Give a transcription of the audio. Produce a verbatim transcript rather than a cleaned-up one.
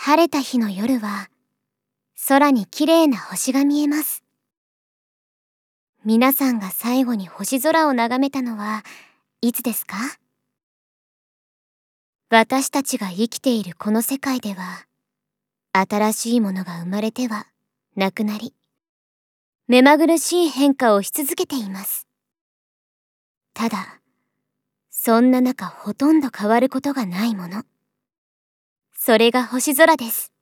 晴れた日の夜は、空に綺麗な星が見えます。皆さんが最後に星空を眺めたのはいつですか？私たちが生きているこの世界では、新しいものが生まれてはなくなり、目まぐるしい変化をし続けています。ただ、そんな中ほとんど変わることがないもの。それが星空です。